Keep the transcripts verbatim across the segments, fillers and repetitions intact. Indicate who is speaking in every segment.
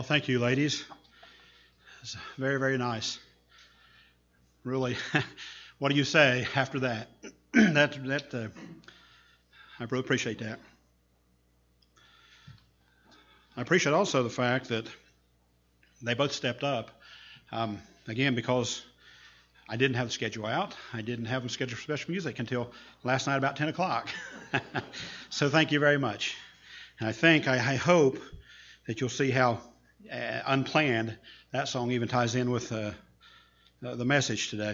Speaker 1: Thank you, ladies. It's very, very nice. Really, what do you say after that? that that uh, I really appreciate that. I appreciate also the fact that they both stepped up. Um, again, because I didn't have the schedule out. I didn't have them scheduled for special music until last night about ten o'clock. So thank you very much. And I think, I, I hope that you'll see how uh, unplanned that song even ties in with uh, uh, the message today.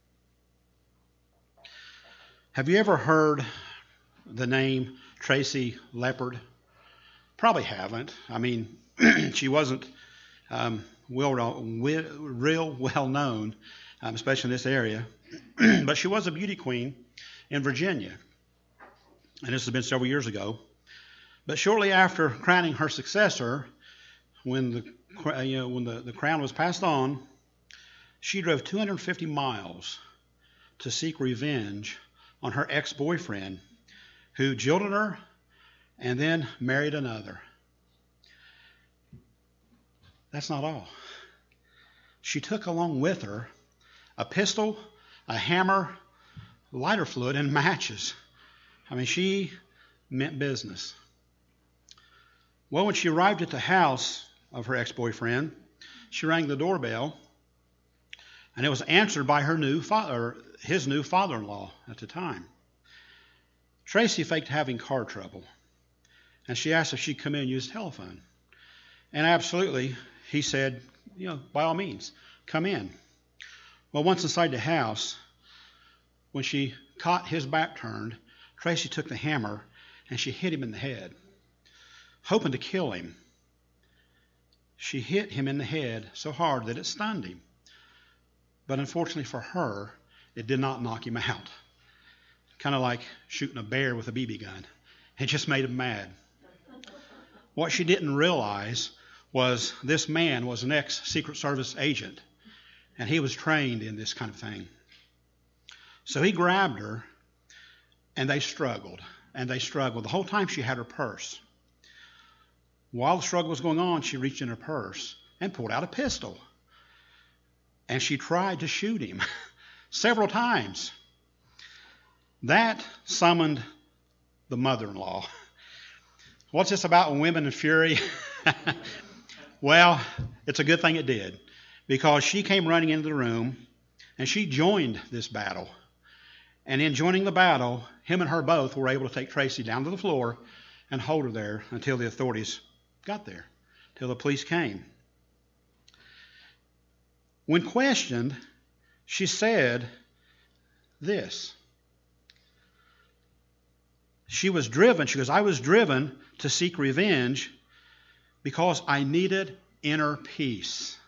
Speaker 1: Have you ever heard the name Tracy Leopard? Probably haven't. I mean, she wasn't um, real, real well known, um, especially in this area. But she was a beauty queen in Virginia. And this has been several years ago. But shortly after crowning her successor, when the you know when the, the crown was passed on, she drove two hundred fifty miles to seek revenge on her ex-boyfriend, who jilted her and then married another. That's not all. She took along with her a pistol, a hammer, lighter fluid, and matches. I mean, she meant business. Well, when she arrived at the house of her ex-boyfriend, she rang the doorbell, and it was answered by her new father, his new father-in-law at the time. Tracy faked having car trouble, and she asked if she'd come in and use the telephone. And absolutely, he said, you know, by all means, come in. Well, once inside the house, when she caught his back turned, Tracy took the hammer and she hit him in the head, hoping to kill him. She hit him in the head so hard that it stunned him. But unfortunately for her, it did not knock him out. Kind of like shooting a bear with a B B gun. It just made him mad. What she didn't realize was this man was an ex-Secret Service agent, and he was trained in this kind of thing. So he grabbed her, and they struggled, and they struggled. The whole time she had her purse. While the struggle was going on, she reached in her purse and pulled out a pistol. And she tried to shoot him several times. That summoned the mother-in-law. What's this about women and fury? Well, it's a good thing it did, because she came running into the room and she joined this battle. And in joining the battle, him and her both were able to take Tracy down to the floor and hold her there until the authorities got there, till the police came. When questioned, she said this. She was driven, she goes, I was driven to seek revenge because I needed inner peace.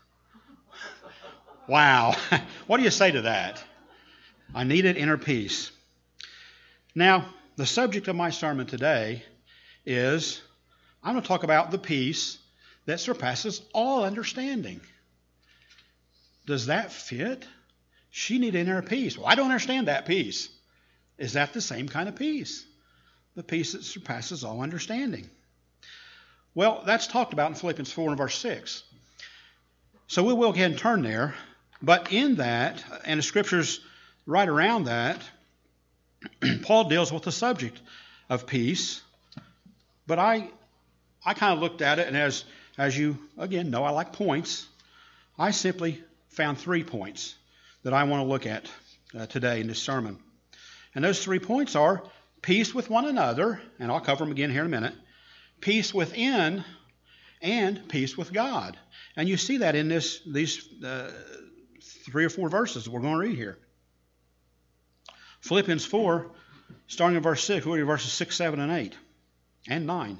Speaker 1: Wow. What do you say to that? I needed inner peace. Now, the subject of my sermon today is, I'm going to talk about the peace that surpasses all understanding. Does that fit? She needed inner peace. Well, I don't understand that peace. Is that the same kind of peace? The peace that surpasses all understanding. Well, that's talked about in Philippians four and verse six. So we will go ahead and turn there. But in that, and the scriptures right around that, Paul deals with the subject of peace. But I I kind of looked at it, and as, as you, again, know, I like points. I simply found three points that I want to look at uh, today in this sermon. And those three points are peace with one another, and I'll cover them again here in a minute, peace within, and peace with God. And you see that in this these uh, three or four verses that we're going to read here. Philippians four, starting in verse six, we'll read verses six, seven, and eight, and nine.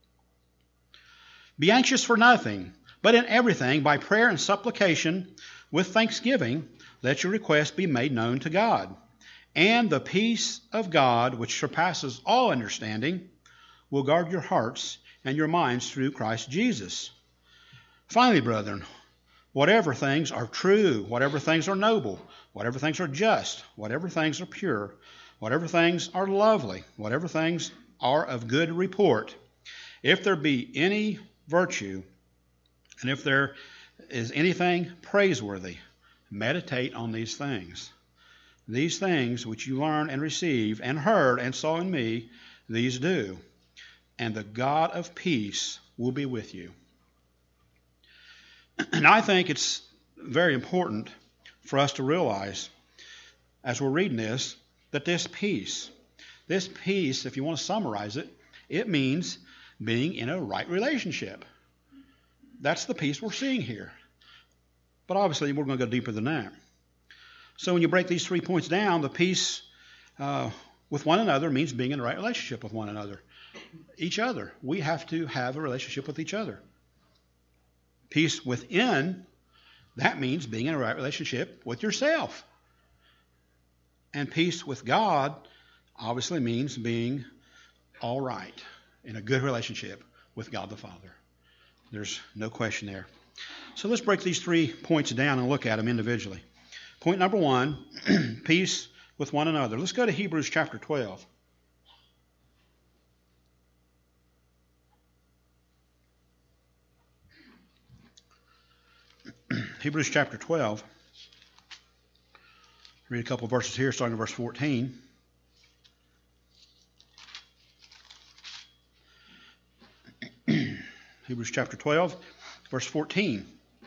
Speaker 1: Be anxious for nothing, but in everything, by prayer and supplication, with thanksgiving, let your requests be made known to God. And the peace of God, which surpasses all understanding, will guard your hearts and your minds through Christ Jesus. Finally, brethren, whatever things are true, whatever things are noble, whatever things are just, whatever things are pure, whatever things are lovely, whatever things are of good report, if there be any virtue And if there is anything praiseworthy, meditate on these things. These things which you learned and received and heard and saw in me, these do. And the God of peace will be with you. And I think it's very important for us to realize, as we're reading this, that this peace, this peace, if you want to summarize it, it means being in a right relationship. That's the peace we're seeing here. But obviously, we're going to go deeper than that. So when you break these three points down, the peace uh, with one another means being in a right relationship with one another. Each other. We have to have a relationship with each other. Peace within, that means being in a right relationship with yourself. And peace with God obviously means being all right, in a good relationship with God the Father. There's no question there. So let's break these three points down and look at them individually. Point number one, peace with one another. Let's go to Hebrews chapter twelve. Hebrews chapter twelve. Read a couple of verses here, starting in verse fourteen. Hebrews chapter twelve, verse fourteen.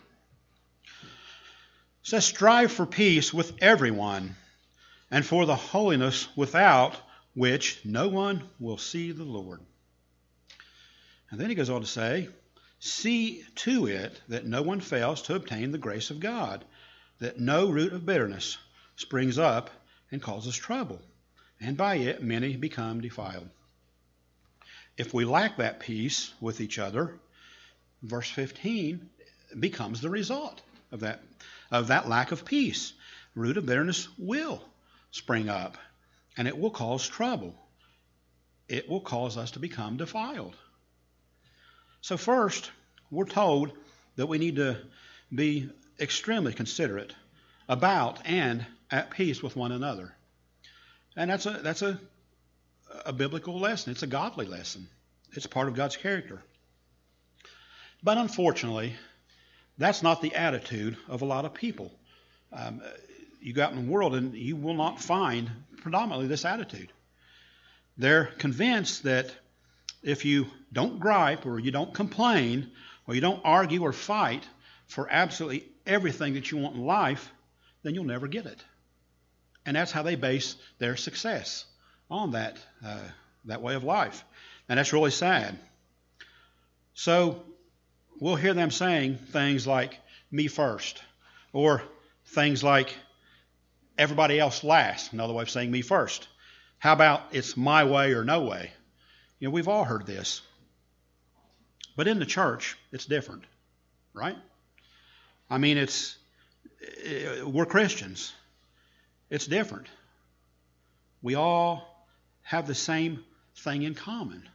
Speaker 1: It says, strive for peace with everyone, and for the holiness without which no one will see the Lord. And then he goes on to say, see to it that no one fails to obtain the grace of God, that no root of bitterness springs up and causes trouble, and by it many become defiled. If we lack that peace with each other, verse fifteen becomes the result of that, of that lack of peace. Root of bitterness will spring up, and it will cause trouble. It will cause us to become defiled. So first, we're told that we need to be extremely considerate about and at peace with one another. And that's a that's a, a biblical lesson. It's a godly lesson. It's part of God's character. But unfortunately, that's not the attitude of a lot of people. Um, you go out in the world and you will not find predominantly this attitude. They're convinced that if you don't gripe or you don't complain or you don't argue or fight for absolutely everything that you want in life, then you'll never get it. And that's how they base their success, on that uh, that way of life. And that's really sad. So we'll hear them saying things like, me first, or things like, everybody else last, another way of saying me first. How about it's my way or no way? You know, we've all heard this. But in the church, it's different, right? I mean, it's we're Christians. It's different. We all have the same thing in common.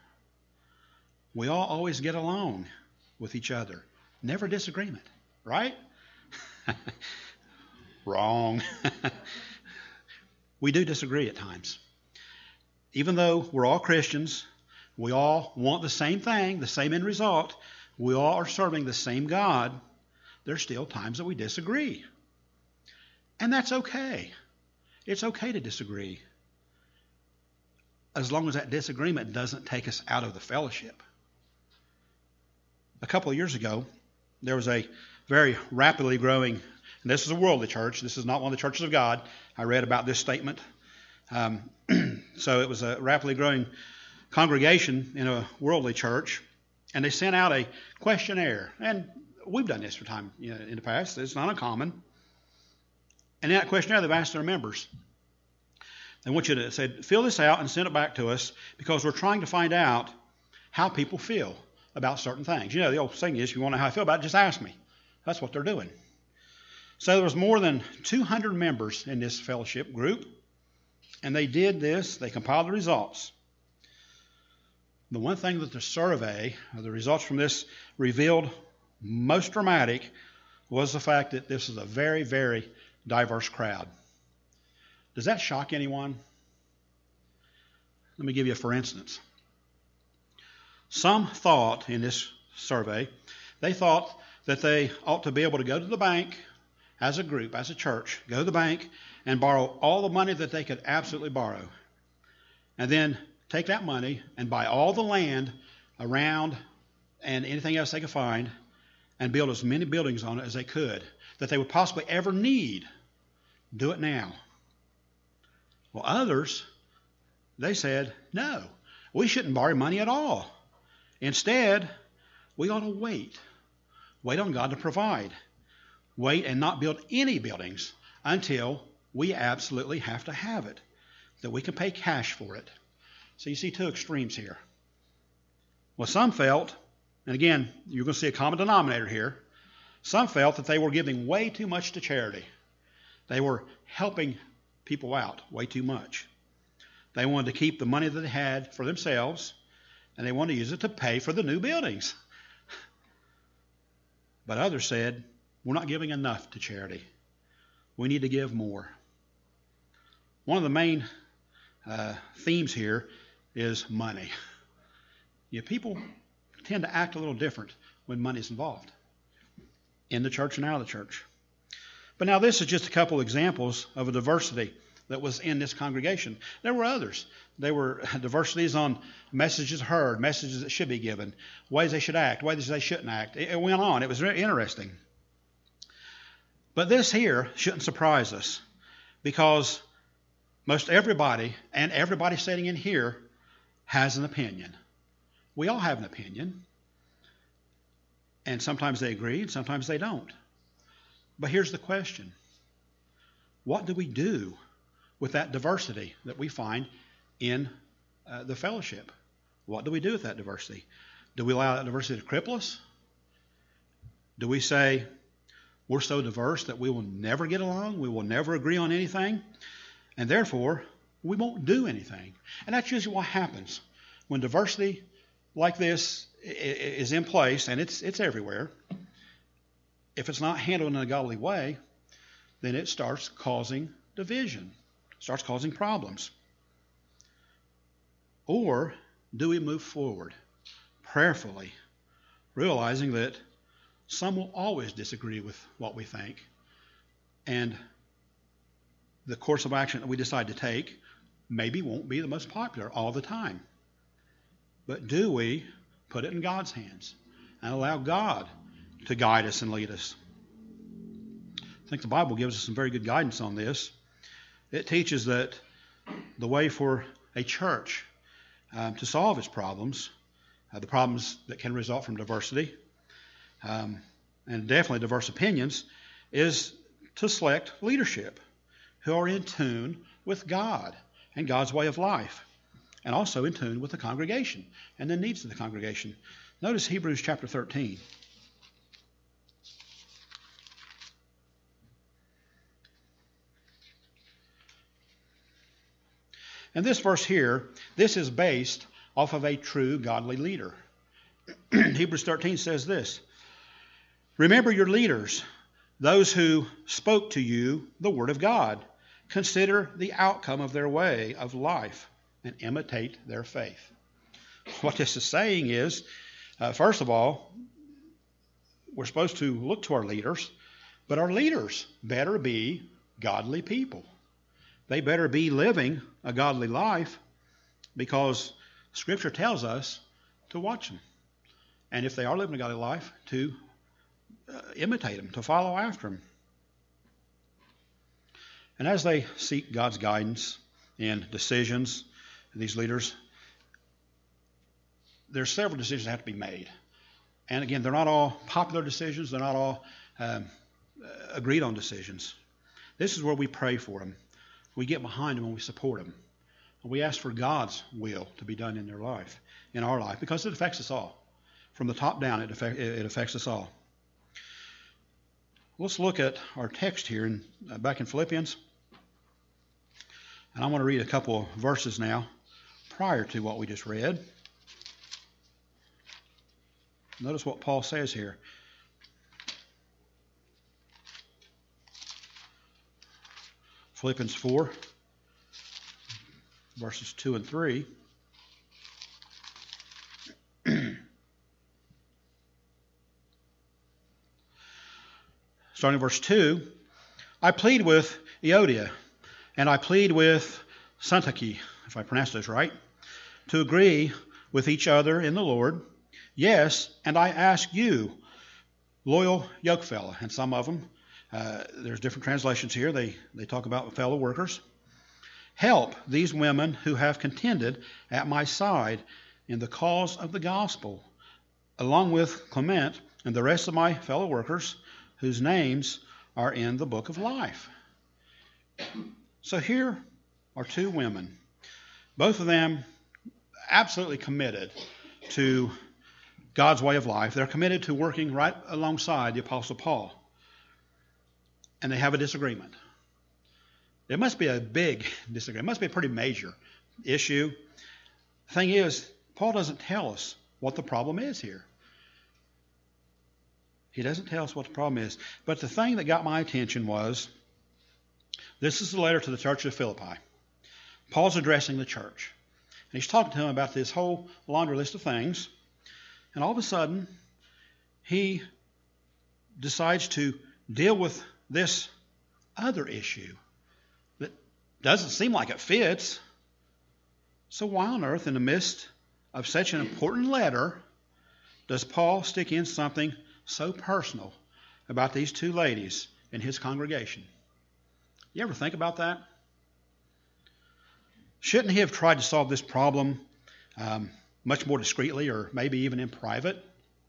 Speaker 1: We all always get along with each other. Never disagreement, right? Wrong. We do disagree at times. Even though we're all Christians, we all want the same thing, the same end result, we all are serving the same God, there's still times that we disagree. And that's okay. It's okay to disagree, as long as that disagreement doesn't take us out of the fellowship. A couple of years ago, there was a very rapidly growing, and this is a worldly church, this is not one of the churches of God. I read about this statement. Um, so it was a rapidly growing congregation in a worldly church, and they sent out a questionnaire. And we've done this for time you know, in the past. It's not uncommon. And in that questionnaire, they've asked their members. They want you to say, fill this out and send it back to us, because we're trying to find out how people feel about certain things. You know, the old saying is, if you want to know how I feel about it, just ask me. That's what they're doing. So there was more than two hundred members in this fellowship group, and they did this. They compiled the results. The one thing that the survey, or the results from this, revealed most dramatic was the fact that this is a very, very diverse crowd. Does that shock anyone? Let me give you a for instance. Some thought in this survey, they thought that they ought to be able to go to the bank as a group, as a church, go to the bank and borrow all the money that they could absolutely borrow. And then take that money and buy all the land around and anything else they could find and build as many buildings on it as they could that they would possibly ever need. Do it now. Well, others, they said, no, we shouldn't borrow money at all. Instead, we ought to wait. Wait on God to provide. Wait and not build any buildings until we absolutely have to have it, that we can pay cash for it. So you see two extremes here. Well, some felt, and again, you're going to see a common denominator here, some felt that they were giving way too much to charity. They were helping people out way too much. They wanted to keep the money that they had for themselves, and they wanted to use it to pay for the new buildings. But others said, we're not giving enough to charity. We need to give more. One of the main uh, themes here is money. Yeah, people tend to act a little different when money is involved, in the church and out of the church. But now this is just a couple examples of a diversity that was in this congregation. There were others. There were diversities on messages heard, messages that should be given, ways they should act, ways they shouldn't act. It, it went on. It was very interesting. But this here shouldn't surprise us, because most everybody, and everybody sitting in here, has an opinion. We all have an opinion. And sometimes they agree, and sometimes they don't. But here's the question. What do we do with that diversity that we find in uh, the fellowship? What do we do with that diversity? Do we allow that diversity to cripple us? Do we say, we're so diverse that we will never get along, we will never agree on anything, and therefore we won't do anything? And that's usually what happens when diversity like this is in place, and it's it's everywhere. If it's not handled in a godly way, then it starts causing division, starts causing problems. Or do we move forward prayerfully, realizing that some will always disagree with what we think, and the course of action that we decide to take maybe won't be the most popular all the time. But do we put it in God's hands and allow God to guide us and lead us? I think the Bible gives us some very good guidance on this. It teaches that the way for a church um, to solve its problems, uh, the problems that can result from diversity, um, and definitely diverse opinions, is to select leadership who are in tune with God and God's way of life, and also in tune with the congregation and the needs of the congregation. Notice Hebrews chapter thirteen. And this verse here, this is based off of a true godly leader. Hebrews thirteen says this, remember your leaders, those who spoke to you the word of God. Consider the outcome of their way of life and imitate their faith. What this is saying is, uh, first of all, we're supposed to look to our leaders, but our leaders better be godly people. They better be living a godly life, because Scripture tells us to watch them. And if they are living a godly life, to uh, imitate them, to follow after them. And as they seek God's guidance in decisions, these leaders, there's several decisions that have to be made. And again, they're not all popular decisions. They're not all um, agreed on decisions. This is where we pray for them. We get behind them and we support them. And we ask for God's will to be done in their life, in our life, because it affects us all. From the top down, it, affect, it affects us all. Let's look at our text here in, uh, back in Philippians. And I want to read a couple of verses now prior to what we just read. Notice what Paul says here. Philippians four, verses two and three. starting in verse two, I plead with Euodia, and I plead with Syntyche, if I pronounce those right, to agree with each other in the Lord. Yes, and I ask you, loyal yokefellow, and some of them, uh, there's different translations here, they, they talk about fellow workers. Help these women who have contended at my side in the cause of the gospel, along with Clement and the rest of my fellow workers whose names are in the book of life. So here are two women, both of them absolutely committed to God's way of life. They're committed to working right alongside the Apostle Paul. And they have a disagreement. It must be a big disagreement. It must be a pretty major issue. The thing is, Paul doesn't tell us what the problem is here. He doesn't tell us what the problem is. But the thing that got my attention was, this is the letter to the church of Philippi. Paul's addressing the church. And he's talking to them about this whole laundry list of things. And all of a sudden, he decides to deal with this other issue that doesn't seem like it fits. So why on earth, in the midst of such an important letter, does Paul stick in something so personal about these two ladies in his congregation? You ever think about that? Shouldn't he have tried to solve this problem um, much more discreetly, or maybe even in private?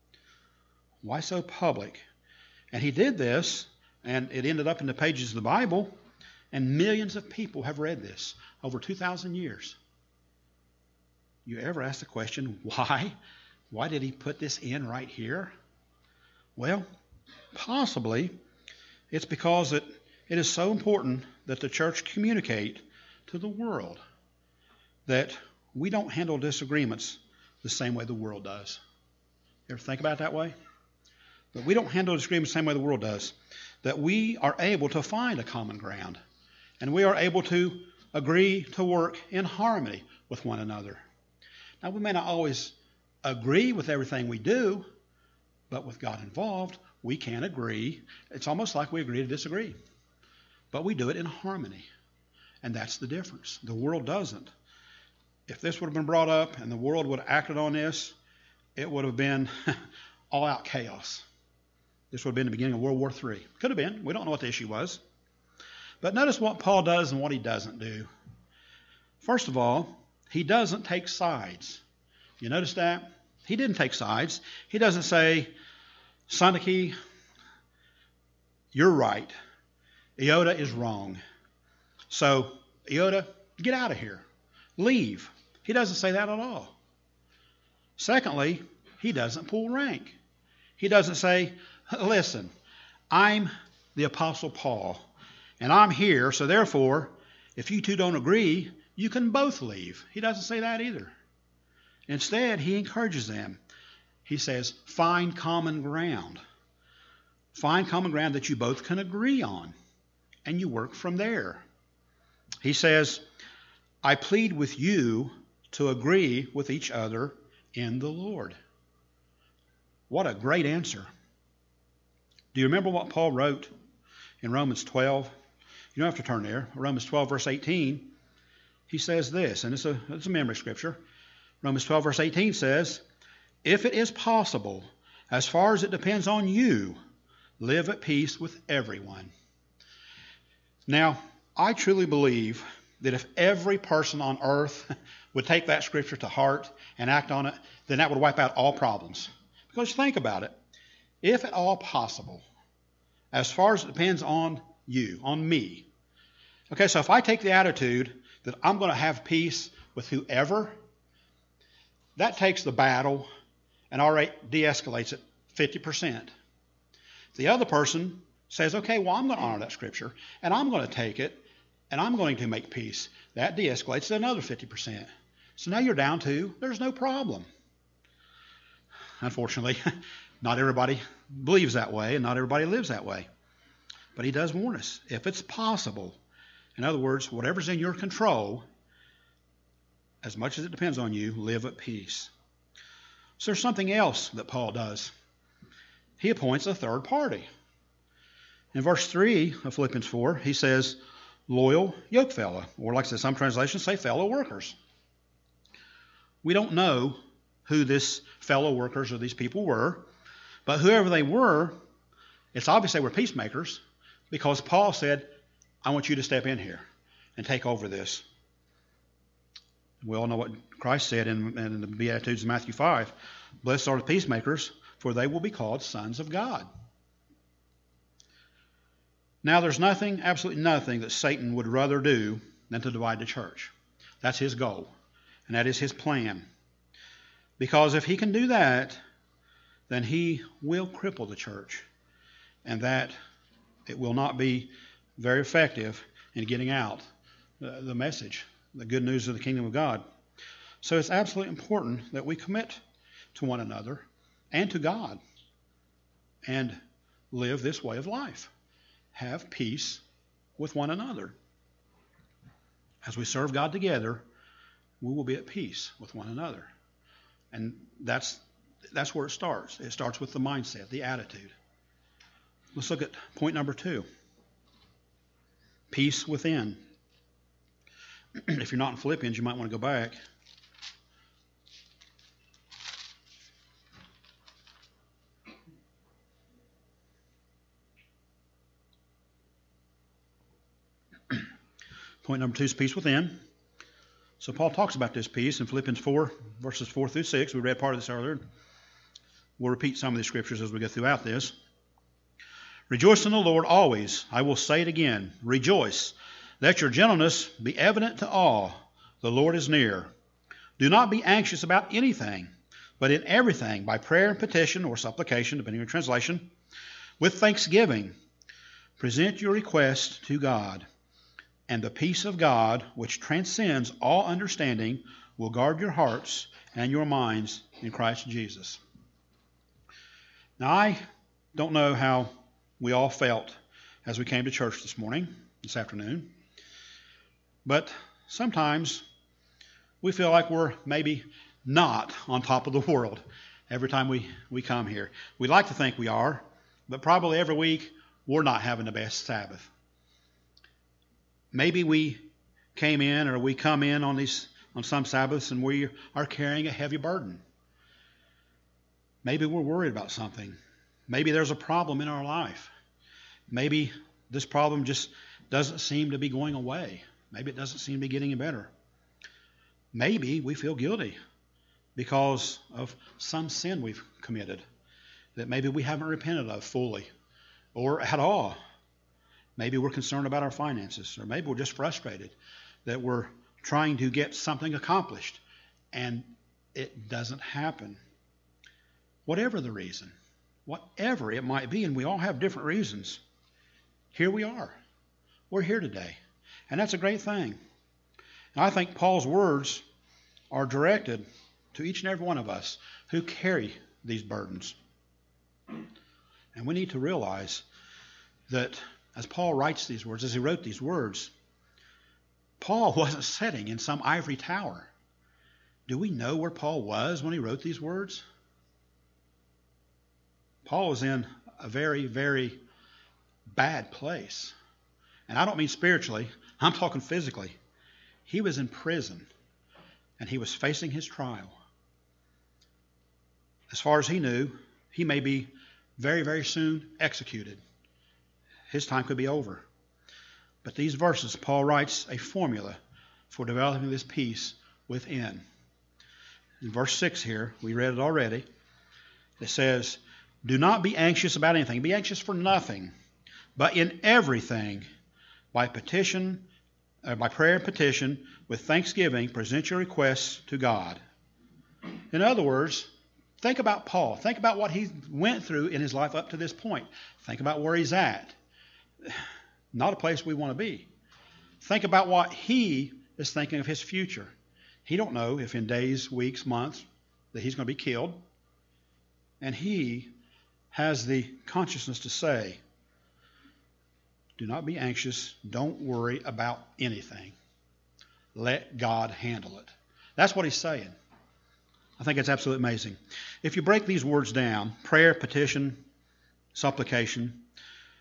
Speaker 1: Why so public? And he did this, and it ended up in the pages of the Bible, and millions of people have read this over two thousand years. You ever ask the question, why? Why did he put this in right here? Well, possibly it's because it, it is so important that the church communicate to the world that we don't handle disagreements the same way the world does. You ever think about it that way? But we don't handle disagreements the same way the world does. That we are able to find a common ground. And we are able to agree to work in harmony with one another. Now, we may not always agree with everything we do, but with God involved, we can agree. It's almost like we agree to disagree. But we do it in harmony. And that's the difference. The world doesn't. If this would have been brought up and the world would have acted on this, it would have been all-out chaos. This would have been the beginning of World War Three. Could have been. We don't know what the issue was. But notice what Paul does and what he doesn't do. First of all, he doesn't take sides. You notice that? He didn't take sides. He doesn't say, Syntyche, you're right. Euodia is wrong. So, Euodia, get out of here. Leave. He doesn't say that at all. Secondly, he doesn't pull rank. He doesn't say, listen, I'm the Apostle Paul, and I'm here, so therefore, if you two don't agree, you can both leave. He doesn't say that either. Instead, he encourages them. He says, find common ground. Find common ground that you both can agree on, and you work from there. He says, I plead with you to agree with each other in the Lord. What a great answer. Do you remember what Paul wrote in Romans twelve? You don't have to turn there. Romans twelve, verse eighteen. He says this, and it's a, it's a memory scripture. Romans twelve, verse eighteen says, if it is possible, as far as it depends on you, live at peace with everyone. Now, I truly believe that if every person on earth would take that scripture to heart and act on it, then that would wipe out all problems. Because think about it. If at all possible, as far as it depends on you, on me. Okay, so if I take the attitude that I'm going to have peace with whoever, that takes the battle and already de-escalates it fifty percent. The other person says, okay, well, I'm going to honor that scripture, and I'm going to take it, and I'm going to make peace. That de-escalates to another fifty percent. So now you're down to, there's no problem. Unfortunately, not everybody believes that way, and not everybody lives that way. But he does warn us, if it's possible, in other words, whatever's in your control, as much as it depends on you, live at peace. So there's something else that Paul does. He appoints a third party. In verse three of Philippians four, he says, loyal yoke fellow, or like I said, some translations say fellow workers. We don't know who this fellow workers or these people were, but whoever they were, it's obvious they were peacemakers, because Paul said, I want you to step in here and take over this. We all know what Christ said in, in the Beatitudes in Matthew five. Blessed are the peacemakers, for they will be called sons of God. Now, there's nothing, absolutely nothing, that Satan would rather do than to divide the church. That's his goal, and that is his plan. Because if he can do that, then he will cripple the church, and that it will not be very effective in getting out the, the message, the good news of the kingdom of God. So it's absolutely important that we commit to one another and to God and live this way of life. Have peace with one another. As we serve God together, we will be at peace with one another. And that's that's where it starts. It starts with the mindset, the attitude. Let's look at point number two. Peace within. If you're not in Philippians, you might want to go back. Point number two is peace within. So Paul talks about this peace in Philippians four, verses four through six. We read part of this earlier. We'll repeat some of the scriptures as we go throughout this. Rejoice in the Lord always. I will say it again. Rejoice. Let your gentleness be evident to all. The Lord is near. Do not be anxious about anything, but in everything, by prayer and petition or supplication, depending on your translation, with thanksgiving, present your request to God. And the peace of God, which transcends all understanding, will guard your hearts and your minds in Christ Jesus. Now, I don't know how we all felt as we came to church this morning, this afternoon, but sometimes we feel like we're maybe not on top of the world every time we, we come here. We like to think we are, but probably every week we're not having the best Sabbath. Maybe we came in or we come in on these on some Sabbaths and we are carrying a heavy burden. Maybe we're worried about something. Maybe there's a problem in our life. Maybe this problem just doesn't seem to be going away. Maybe it doesn't seem to be getting better. Maybe we feel guilty because of some sin we've committed that maybe we haven't repented of fully or at all. Maybe we're concerned about our finances, or maybe we're just frustrated that we're trying to get something accomplished and it doesn't happen. Whatever the reason, whatever it might be, and we all have different reasons, here we are. We're here today, and that's a great thing. And I think Paul's words are directed to each and every one of us who carry these burdens. And we need to realize that as Paul writes these words, as he wrote these words, Paul wasn't sitting in some ivory tower. Do we know where Paul was when he wrote these words? Paul was in a very, very bad place. And I don't mean spiritually. I'm talking physically. He was in prison, and he was facing his trial. As far as he knew, he may be very, very soon executed. His time could be over. But these verses, Paul writes a formula for developing this peace within. In verse six here, we read it already. It says, do not be anxious about anything. Be anxious for nothing, but in everything, by petition, uh, by prayer and petition, with thanksgiving, present your requests to God. In other words, think about Paul. Think about what he went through in his life up to this point. Think about where he's at. Not a place we want to be. Think about what he is thinking of his future. He don't know if in days, weeks, months that he's going to be killed. And he has the consciousness to say, do not be anxious. Don't worry about anything. Let God handle it. That's what he's saying. I think it's absolutely amazing. If you break these words down, prayer, petition, supplication,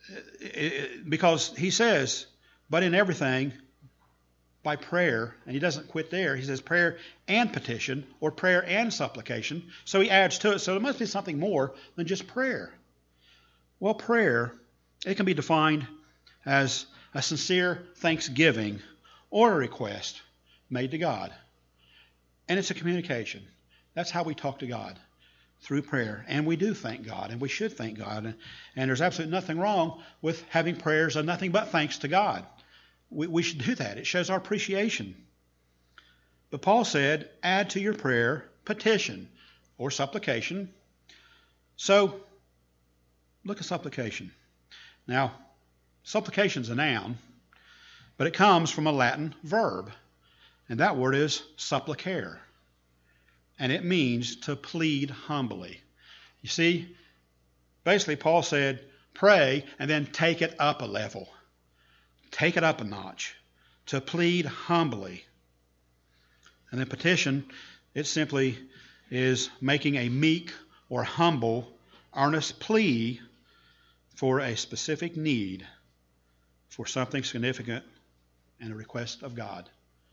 Speaker 1: because he says, but in everything, by prayer, and he doesn't quit there. He says prayer and petition, or prayer and supplication. So he adds to it. So there must be something more than just prayer. Well, prayer, it can be defined as a sincere thanksgiving or a request made to God. And it's a communication. That's how we talk to God, through prayer. And we do thank God, and we should thank God. And, and there's absolutely nothing wrong with having prayers of nothing but thanks to God. We, we should do that. It shows our appreciation. But Paul said, add to your prayer petition or supplication. So, look at supplication. Now, supplication is a noun, but it comes from a Latin verb. And that word is supplicare. And it means to plead humbly. You see, basically Paul said, pray and then take it up a level. Take it up a notch. To plead humbly. And then petition, it simply is making a meek or humble, earnest plea for a specific need, for something significant and a request of God.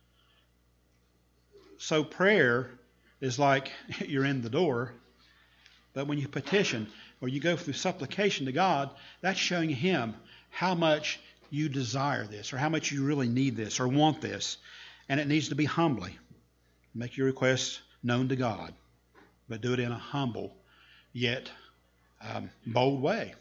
Speaker 1: So prayer is like you're in the door, but when you petition or you go through supplication to God, that's showing Him how much you desire this, or how much you really need this or want this. And it needs to be humbly. Make your requests known to God, but do it in a humble yet um, bold way.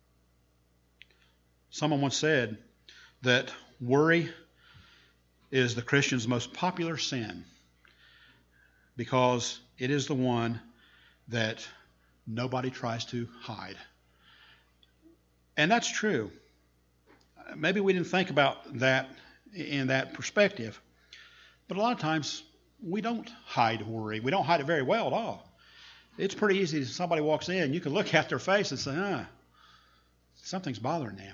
Speaker 1: Someone once said that worry is the Christian's most popular sin, because it is the one that nobody tries to hide. And that's true. Maybe we didn't think about that in that perspective, but a lot of times we don't hide worry. We don't hide it very well at all. It's pretty easy. If somebody walks in, you can look at their face and say, ah, something's bothering them.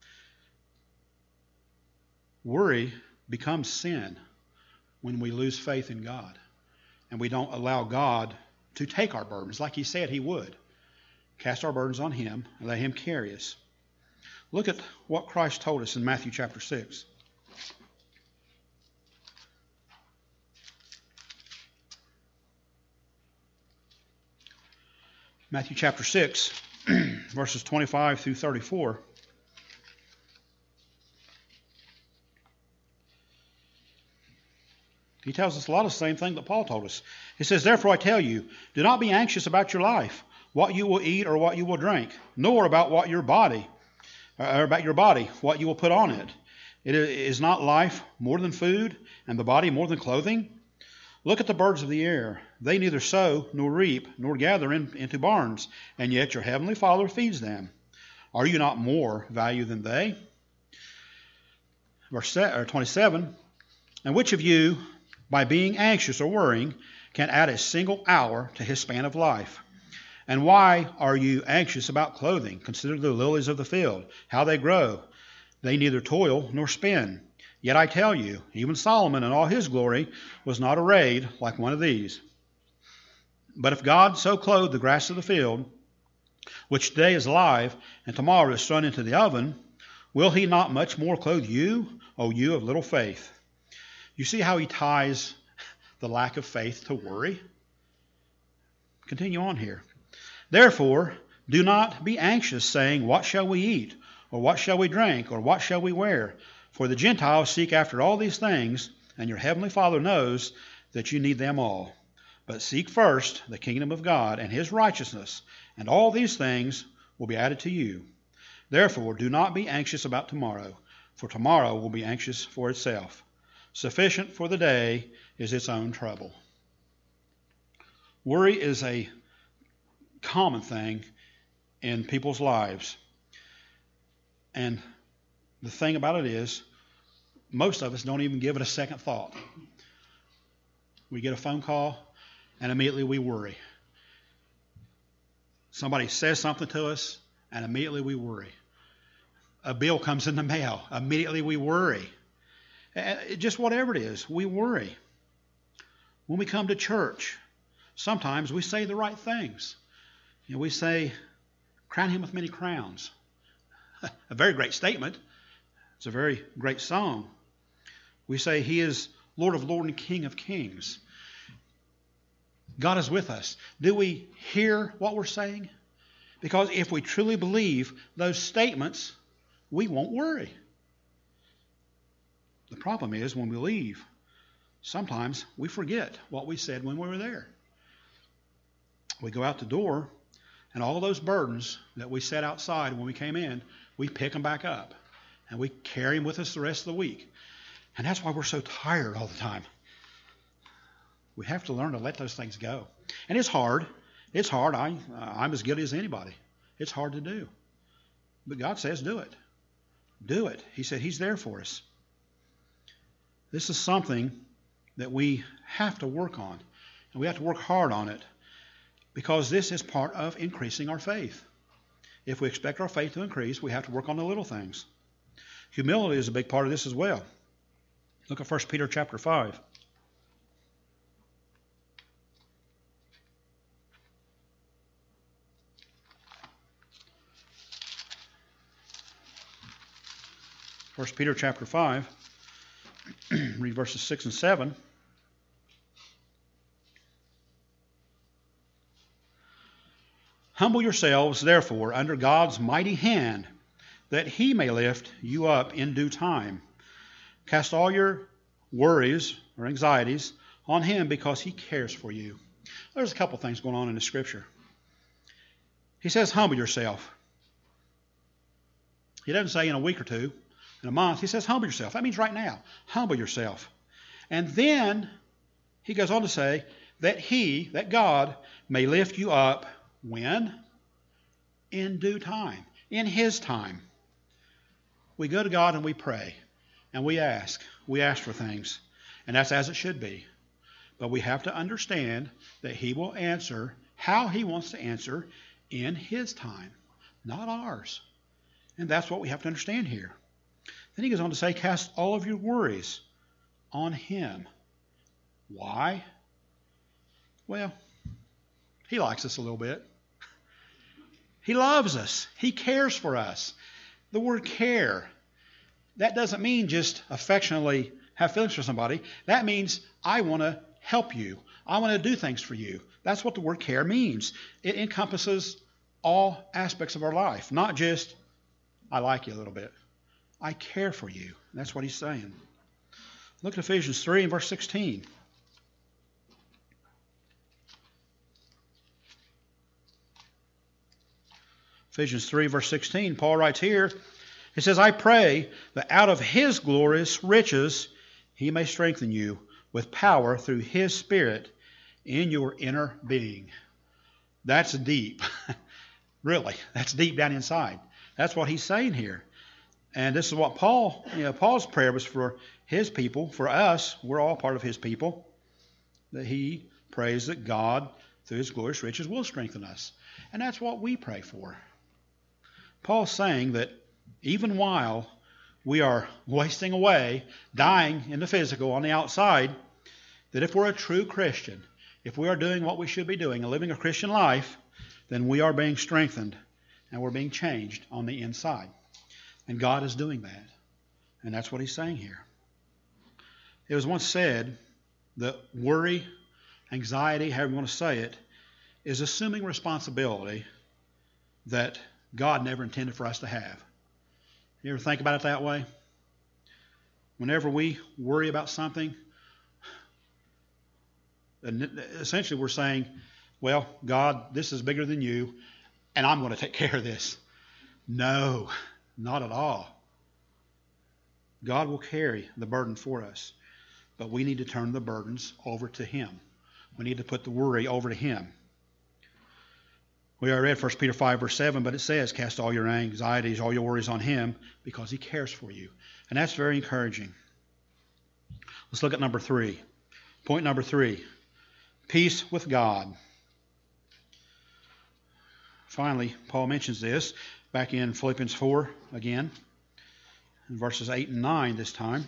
Speaker 1: Worry becomes sin when we lose faith in God and we don't allow God to take our burdens like He said He would. Cast our burdens on Him and let Him carry us. Look at what Christ told us in Matthew chapter six. Matthew chapter six, verses twenty-five through thirty-four. He tells us a lot of the same thing that Paul told us. He says, therefore I tell you, do not be anxious about your life, what you will eat or what you will drink, nor about what your body, or about your body, what you will put on it. It is not life more than food, and the body more than clothing? Look at the birds of the air. They neither sow, nor reap, nor gather in, into barns, and yet your heavenly Father feeds them. Are you not more value than they? Verse twenty-seven, and which of you, by being anxious or worrying, can add a single hour to his span of life? And why are you anxious about clothing? Consider the lilies of the field, how they grow. They neither toil nor spin. Yet I tell you, even Solomon in all his glory was not arrayed like one of these. But if God so clothed the grass of the field, which today is alive and tomorrow is thrown into the oven, will He not much more clothe you, O you of little faith? You see how he ties the lack of faith to worry? Continue on here. Therefore, do not be anxious, saying, what shall we eat? Or what shall we drink? Or what shall we wear? For the Gentiles seek after all these things, and your heavenly Father knows that you need them all. But seek first the kingdom of God and His righteousness, and all these things will be added to you. Therefore, do not be anxious about tomorrow, for tomorrow will be anxious for itself. Sufficient for the day is its own trouble. Worry is a common thing in people's lives. And the thing about it is, most of us don't even give it a second thought. We get a phone call, and immediately we worry. Somebody says something to us, and immediately we worry. A bill comes in the mail, immediately we worry. Just whatever it is, we worry. When we come to church, sometimes we say the right things. You know, we say, crown Him with many crowns. a very great statement. It's a very great song. We say He is Lord of Lords and King of Kings. God is with us. Do we hear what we're saying? Because if we truly believe those statements, we won't worry. The problem is when we leave, sometimes we forget what we said when we were there. We go out the door, and all those burdens that we set outside when we came in, we pick them back up. And we carry them with us the rest of the week. And that's why we're so tired all the time. We have to learn to let those things go. And it's hard. It's hard. I, I'm as guilty as anybody. It's hard to do. But God says do it. Do it. He said He's there for us. This is something that we have to work on. And we have to work hard on it. Because this is part of increasing our faith. If we expect our faith to increase, we have to work on the little things. Humility is a big part of this as well. Look at First Peter chapter five. First Peter chapter five. Read verses six and seven. Humble yourselves, therefore, under God's mighty hand, that He may lift you up in due time. Cast all your worries or anxieties on Him because He cares for you. There's a couple things going on in the Scripture. He says, humble yourself. He doesn't say in a week or two, in a month. He says, humble yourself. That means right now. Humble yourself. And then he goes on to say that He, that God, may lift you up when? In due time. In His time. We go to God and we pray. And we ask. We ask for things. And that's as it should be. But we have to understand that He will answer how He wants to answer in His time. Not ours. And that's what we have to understand here. Then he goes on to say, cast all of your worries on Him. Why? Well, He likes us a little bit. He loves us. He cares for us. The word care, that doesn't mean just affectionately have feelings for somebody. That means I want to help you. I want to do things for you. That's what the word care means. It encompasses all aspects of our life, not just I like you a little bit. I care for you. That's what he's saying. Look at Ephesians three and verse sixteen. Ephesians three, verse sixteen, Paul writes here, he says, I pray that out of His glorious riches He may strengthen you with power through His Spirit in your inner being. That's deep. Really, that's deep down inside. That's what he's saying here. And this is what Paul, you know, Paul's prayer was for his people, for us. We're all part of His people. That he prays that God, through His glorious riches, will strengthen us. And that's what we pray for. Paul's saying that even while we are wasting away, dying in the physical on the outside, that if we're a true Christian, if we are doing what we should be doing and living a Christian life, then we are being strengthened and we're being changed on the inside. And God is doing that. And that's what he's saying here. It was once said that worry, anxiety, however you want to say it, is assuming responsibility that God never intended for us to have. You ever think about it that way? Whenever we worry about something, essentially we're saying, well, God, this is bigger than you, and I'm going to take care of this. No, not at all. God will carry the burden for us, but we need to turn the burdens over to Him. We need to put the worry over to Him. We already read First Peter five, verse seven, but it says, cast all your anxieties, all your worries on Him, because He cares for you. And that's very encouraging. Let's look at number three. Point number three, peace with God. Finally, Paul mentions this back in Philippians four again, in verses eight and nine this time.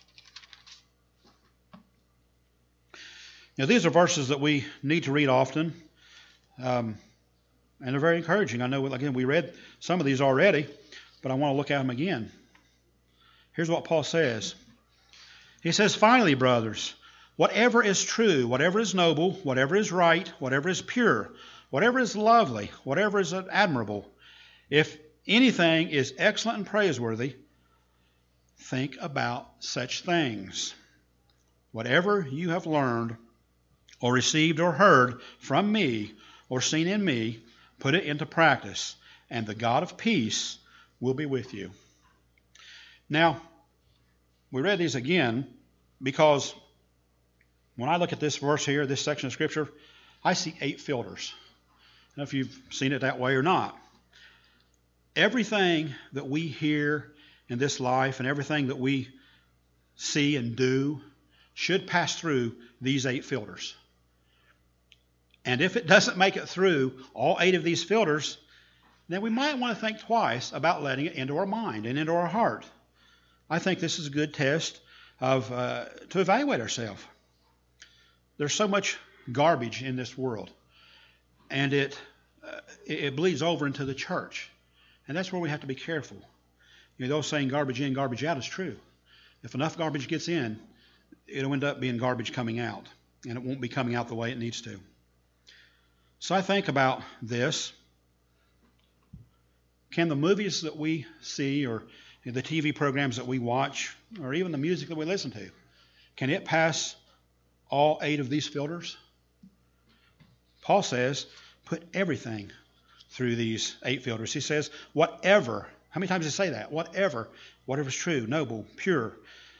Speaker 1: Now, these are verses that we need to read often, um, and they're very encouraging. I know, again, we read some of these already, but I want to look at them again. Here's what Paul says. He says, finally, brothers, whatever is true, whatever is noble, whatever is right, whatever is pure, whatever is lovely, whatever is admirable, if anything is excellent and praiseworthy, think about such things. Whatever you have learned or received or heard from me or seen in me, put it into practice, and the God of peace will be with you. Now, we read these again because when I look at this verse here, this section of Scripture, I see eight filters. I don't know if you've seen it that way or not. Everything that we hear in this life and everything that we see and do should pass through these eight filters. And if it doesn't make it through all eight of these filters, then we might want to think twice about letting it into our mind and into our heart. I think this is a good test of uh, to evaluate ourselves. There's so much garbage in this world, and it, uh, it it bleeds over into the church, and that's where we have to be careful. You know, those saying garbage in, garbage out is true. If enough garbage gets in, it'll end up being garbage coming out, and it won't be coming out the way it needs to. So I think about this. Can the movies that we see or the T V programs that we watch or even the music that we listen to, can it pass all eight of these filters? Paul says, put everything through these eight filters. He says, whatever. How many times does he say that? Whatever. Whatever is true, noble, pure.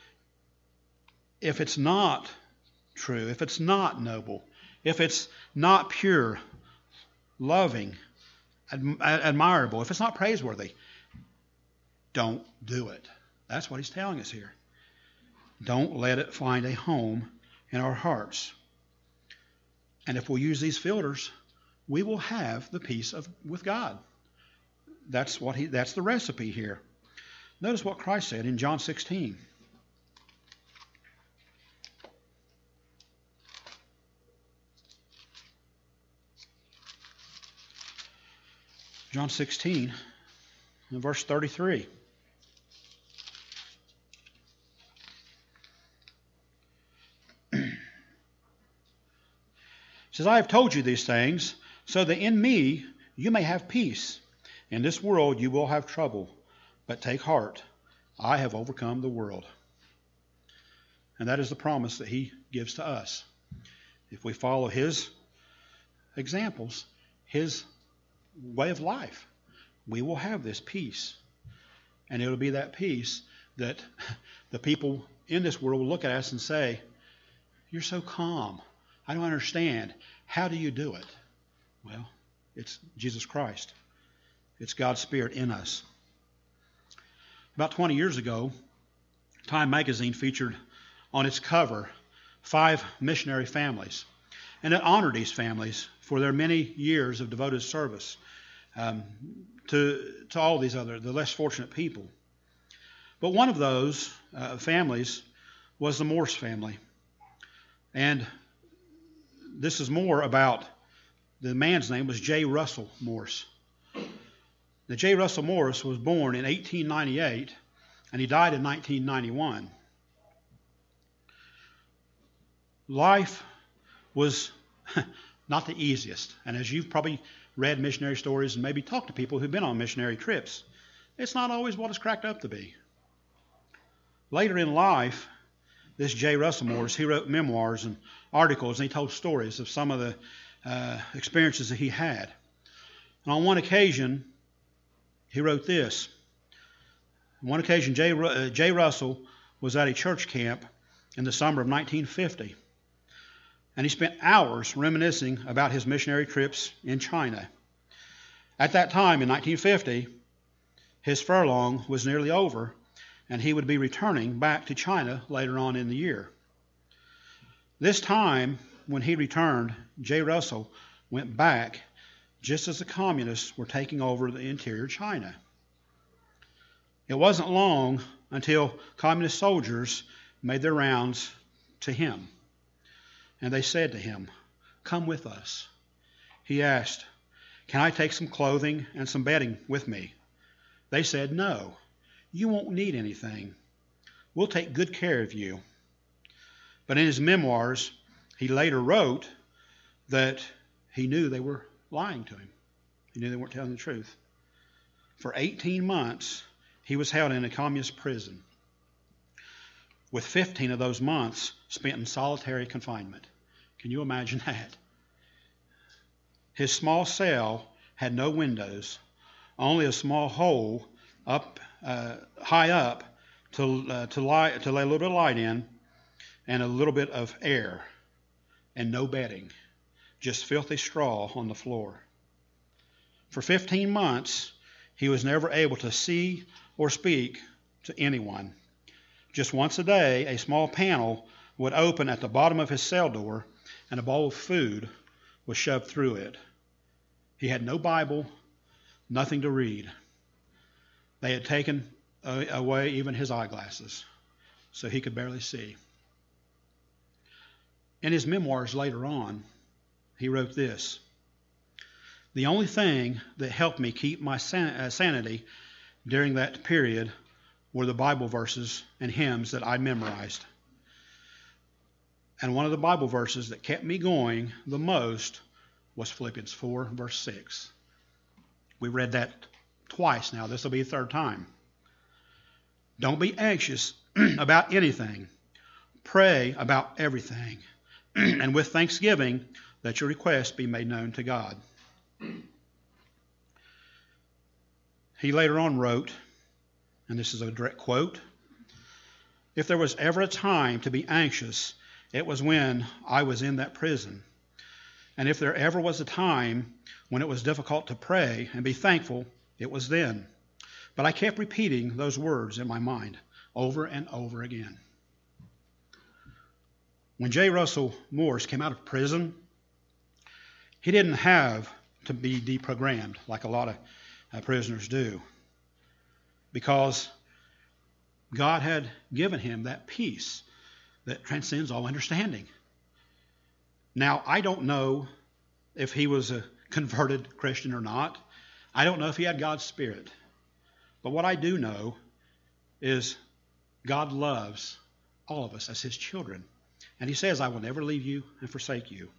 Speaker 1: If it's not true, if it's not noble, if it's not pure, loving, ad- admirable, if it's not praiseworthy, don't do it. That's what he's telling us here. Don't let it find a home in our hearts. And if we use these filters, we will have the peace of with God. That's what he that's the recipe here. Notice what Christ said in John sixteen. John sixteen, in verse thirty-three. It says, I have told you these things, so that in me you may have peace. In this world you will have trouble, but take heart. I have overcome the world. And that is the promise that he gives to us. If we follow his examples, his way of life, we will have this peace. And it will be that peace that the people in this world will look at us and say, you're so calm. I don't understand. How do you do it? Well, it's Jesus Christ. It's God's Spirit in us. About twenty years ago, Time magazine featured on its cover five missionary families. And it honored these families for their many years of devoted service um, to, to all these other, the less fortunate people. But one of those uh, families was the Morse family. And this is more about, the man's name was J. Russell Morse. Now, J. Russell Morse was born in eighteen ninety-eight, and he died in nineteen ninety-one. Life was not the easiest. And as you've probably read missionary stories and maybe talked to people who've been on missionary trips, it's not always what it's cracked up to be. Later in life, this J. Russell Morse, he wrote memoirs and articles, and he told stories of some of the uh, experiences that he had. And on one occasion, he wrote this. On one occasion, J. Ru- uh, J. Russell was at a church camp in the summer of nineteen fifty. And he spent hours reminiscing about his missionary trips in China. At that time, in nineteen fifty, his furlong was nearly over, and he would be returning back to China later on in the year. This time, when he returned, J. Russell went back just as the communists were taking over the interior China. It wasn't long until communist soldiers made their rounds to him. And they said to him, "Come with us." He asked, "Can I take some clothing and some bedding with me?" They said, "No, you won't need anything. We'll take good care of you." But in his memoirs, he later wrote that he knew they were lying to him. He knew they weren't telling the truth. For eighteen months, he was held in a communist prison, with fifteen of those months spent in solitary confinement. Can you imagine that? His small cell had no windows, only a small hole up uh, high up to uh, to, light, to lay a little bit of light in, and a little bit of air, and no bedding, just filthy straw on the floor. For fifteen months, he was never able to see or speak to anyone. Just once a day, a small panel would open at the bottom of his cell door, and a bowl of food was shoved through it. He had no Bible, nothing to read. They had taken away even his eyeglasses, so he could barely see. In his memoirs later on, he wrote this: "The only thing that helped me keep my san- sanity during that period were the Bible verses and hymns that I memorized. And one of the Bible verses that kept me going the most was Philippians four, verse six. We read that twice now. This will be the third time. Don't be anxious about anything. Pray about everything. And with thanksgiving, let your requests be made known to God." He later on wrote, and this is a direct quote, "If there was ever a time to be anxious, it was when I was in that prison. And if there ever was a time when it was difficult to pray and be thankful, it was then. But I kept repeating those words in my mind over and over again." When J. Russell Morse came out of prison, he didn't have to be deprogrammed like a lot of uh, prisoners do, because God had given him that peace that transcends all understanding. Now, I don't know if he was a converted Christian or not. I don't know if he had God's Spirit. But what I do know is God loves all of us as his children. And he says, "I will never leave you and forsake you."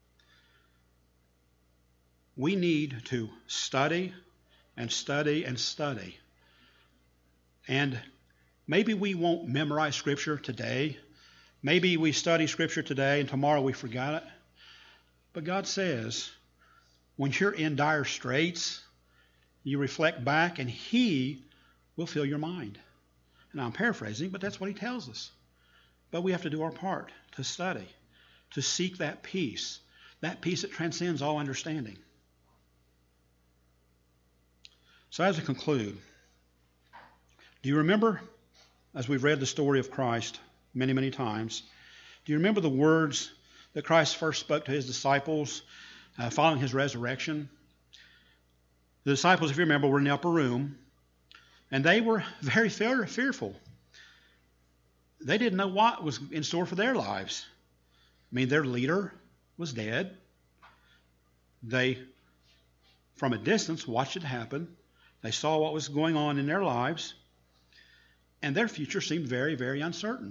Speaker 1: We need to study and study and study. And maybe we won't memorize Scripture today. Maybe we study Scripture today and tomorrow we forgot it. But God says, when you're in dire straits, you reflect back and he will fill your mind. And I'm paraphrasing, but that's what he tells us. But we have to do our part to study, to seek that peace, that peace that transcends all understanding. So as we conclude, do you remember, as we've read the story of Christ many, many times, do you remember the words that Christ first spoke to his disciples uh, following his resurrection? The disciples, if you remember, were in the upper room, and they were very fear- fearful. They didn't know what was in store for their lives. I mean, their leader was dead. They, from a distance, watched it happen. They saw what was going on in their lives, and their future seemed very, very uncertain.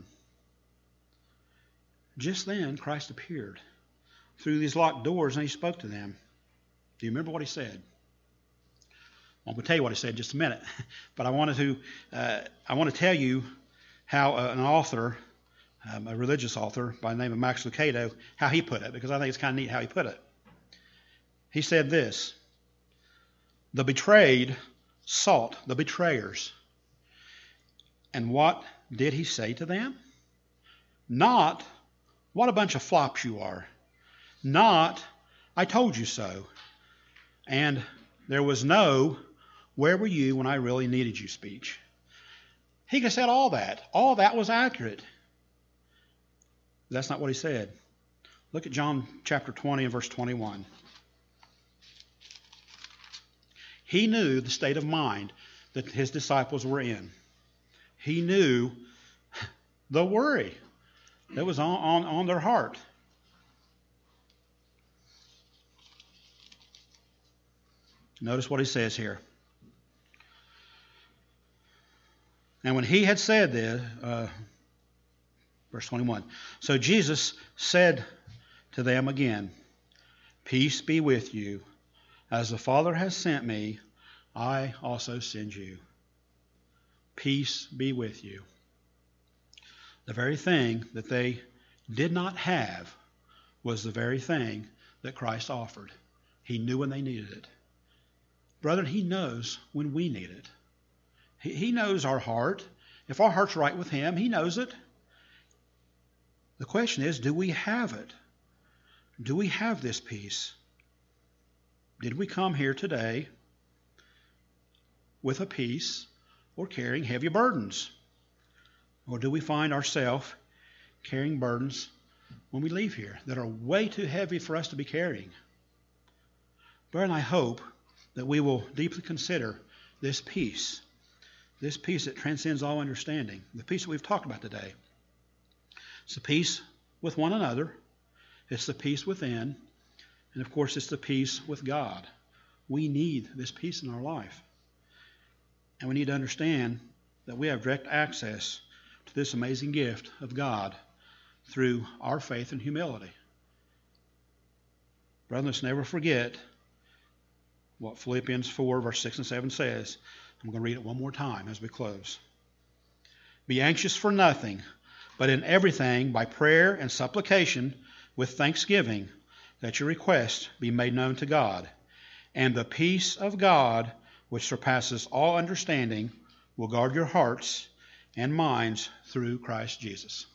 Speaker 1: Just then, Christ appeared through these locked doors, and he spoke to them. Do you remember what he said? I'm going to tell you what he said in just a minute, but I wanted to, uh, I want to tell you how uh, an author, um, a religious author by the name of Max Lucado, how he put it, because I think it's kind of neat how he put it. He said this: "The betrayed sought the betrayers. And what did he say to them? Not, 'What a bunch of flops you are.' Not, 'I told you so.' And there was no, 'Where were you when I really needed you?' speech." He could have said all that. All that was accurate. That's not what he said. Look at John chapter twenty and verse twenty-one. He knew the state of mind that his disciples were in. He knew the worry that was on, on, on their heart. Notice what he says here. And when he had said this, uh, verse twenty-one, so Jesus said to them again, peace be with you. As the Father has sent me, I also send you. Peace be with you. The very thing that they did not have was the very thing that Christ offered. He knew when they needed it. Brethren, he knows when we need it. He, he knows our heart. If our heart's right with him, he knows it. The question is, do we have it? Do we have this peace? Did we come here today with a peace or carrying heavy burdens? Or do we find ourselves carrying burdens when we leave here that are way too heavy for us to be carrying? Brethren, I hope that we will deeply consider this peace, this peace that transcends all understanding, the peace that we've talked about today. It's the peace with one another. It's the peace within. And of course, it's the peace with God. We need this peace in our life. And we need to understand that we have direct access to this amazing gift of God through our faith and humility. Brethren, let's never forget what Philippians four, verse six and seven says. I'm going to read it one more time as we close. Be anxious for nothing, but in everything by prayer and supplication with thanksgiving, that your requests be made known to God. And the peace of God, which surpasses all understanding, will guard your hearts and minds through Christ Jesus.